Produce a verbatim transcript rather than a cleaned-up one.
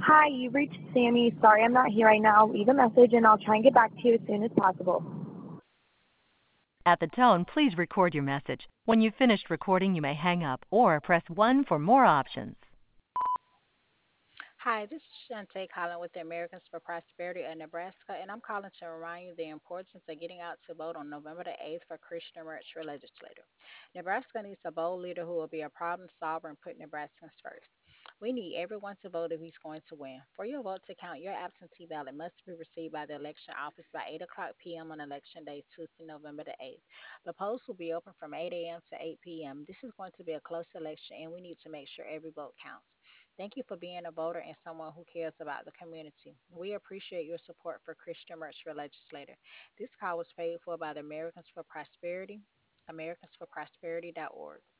Hi, you reached Sammy. Sorry I'm not here right now. Leave a message and I'll try and get back to you as soon as possible. At the tone, please record your message. When you've finished recording, you may hang up or press one for more options. Hi, this is Shantae calling with the Americans for Prosperity of Nebraska, and I'm calling to remind you the importance of getting out to vote on November the eighth for Christian Rich for legislator. Nebraska needs a bold leader who will be a problem solver and put Nebraskans first. We need everyone to vote if he's going to win. For your vote to count, your absentee ballot must be received by the election office by eight o'clock p m on election day, Tuesday, November the eighth. The polls will be open from eight a m to eight p m. This is going to be a close election, and we need to make sure every vote counts. Thank you for being a voter and someone who cares about the community. We appreciate your support for Christian Merch for Legislator. This call was paid for by the Americans for Prosperity, americans for prosperity dot org.